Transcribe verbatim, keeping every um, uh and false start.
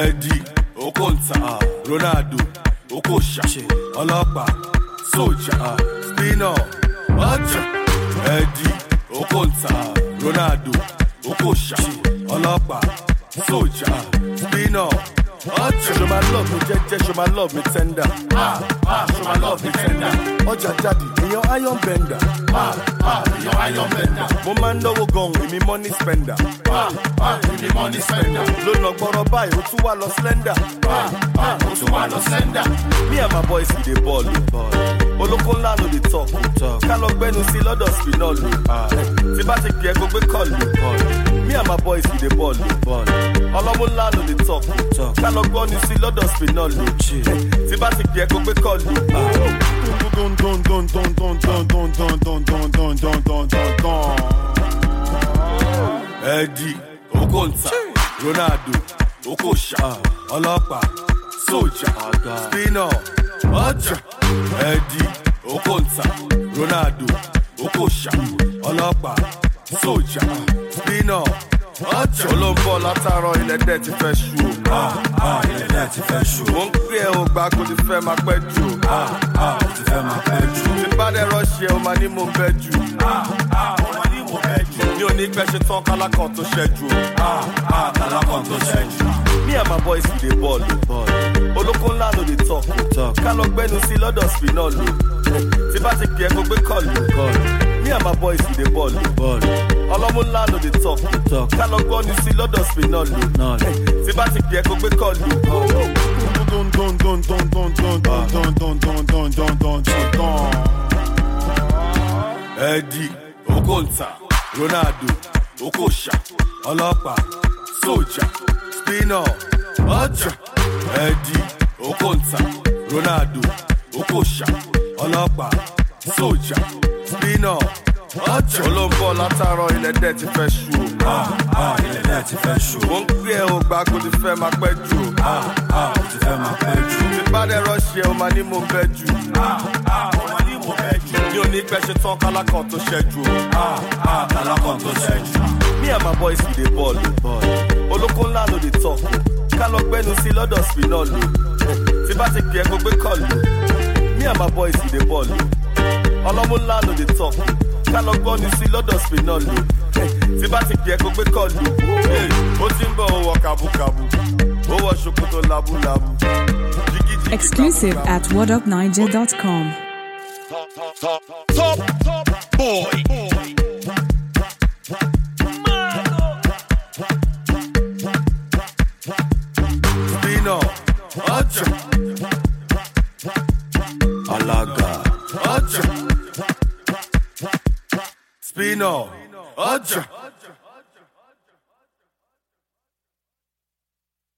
Eddie, Okonta, Ronaldo, Okosha, Ọlọ́pàá, Soldier, Spinner, Ọjà. Eddie, Okonta, Ronaldo, Okosha, Ọlọ́pàá, Soldier, Spinner, Ọjà. Show my love me jẹ́jẹ́, show my love me tender. Ah, ah, show my love me tender. Ọjà jáde, èèyàn iron bender. Ah, ah, èèyàn iron bender. Mo máa ń náwó gan-an, èmi money spender. Ah, ah, èmi money spender. Ló lọ gbọ́rọ̀ báyìí, ó tún wá lọ slender. Ah, ah, ó tún wá lọ slender. Me and my boys we dey ball o. Olóko ńlá ló dey talk. Ká lọ gbẹ́nu sí lọ́dọ̀ spinall o. Tí bá ti pè é kó gbé call o. Me and my boys we dey ball o. Ọlọ́mú ńlá ló dey talk. Ká lọ gbọ́nu sí lọ́dọ̀ spinall o. Tí bá ti pè é kó gbé call o. Don don don don don don don don don don don don don don don. Eddie, Okonta, Ronaldo, Okosha, Ọlọ́pàá, Soldier, Spinner, Ọjà. Eddie, Okonta, Ronaldo, Okosha, Ọlọ́pàá, Soldier, Spinner, Ọjà. Olóńbọ̀ látàárọ̀ ilẹ̀ dẹ̀ ti fẹ́ ṣú o. Ah, ah, ilẹ̀ dẹ̀ ti fẹ́ ṣú o. Mo ń pè é o gbà kó ti fẹ́ máa pẹ́ jù o. Ah, ah, ó ti fẹ́ máa pẹ́ jù. Tí bá dẹ̀ rọ́ọ̀ṣì ẹ̀ o máa ní mo ń bẹ́ jù. Ah, ah, ó máa ní mo bẹ́ jù. Mi ò ní pẹ́ ṣe tán kálákàn tó ṣẹ́jú o. Ah, ah, kálákàn tó ṣẹ́jú. Me and my boys we dey ball o. Olóko ńlá ló dey talk. Ká lọ gbẹ́nu sí lọ́dọ̀ spinall o. Tí bá ti pè é kó gbé call o. Me and my boys we dey ball o. Ọlọ́mú ńlá ló dey talk. Ká lọ gbọ́nu sí lọ́dọ̀ spinall o. Tí bá ti pè é kó gbé call o. Don don don don don don don don don don don don don don. Eddie, Okonta, Ronaldo, Okosha, Ọlọ́pàá, Soldier, Spinner, Ọjà. Eddie, Okonta, Ronaldo, Okosha, Ọlọ́pàá, Soldier, Spinner, Ọjà. Olóńbọ̀ látàárọ̀ ilẹ̀ dẹ̀ ti fẹ́ ṣú o. Ah, ah, ilẹ̀ dẹ̀ ti fẹ́ ṣú o. Mo ń pè é o gbà kó ti fẹ́ máa pẹ́ jù o. Ah, ah, ó ti fẹ́ máa pẹ́ jù. Tí bá dẹ̀ rọ́ọ̀ṣì ẹ̀ o máa ní mo ń bẹ́ jù. Ah, ah, ó máa ní mo bẹ́ jù. Mi ò ní pẹ́ ṣe tán kálákàn tó ṣẹ́jú o. Ah, ah, kálákàn tó ṣẹ́jú. Me and my boys we dey ball o. Olóko ńlá ló dey talk. Ká lọ gbẹ́nu sí lọ́dọ̀ spinall o. Tí bá ti pè é kó gbé call o. Me and my boys we dey ball o. Ọlọ́mú ńlá ló dey talk. Ká lọ gbọ́nu sí lọ́dọ̀ spinall o. Tí bá ti pè é kó gbé call o. Ó ti ń bọ̀ ó wọ kàbúkàbú. Ó wọ ṣòkòtò lábúlábú. Exclusive at what up niger dot com. Top, top, top boy. Spinall, Ọjà. Alaga, Ọjà. Spinall, Ọjà.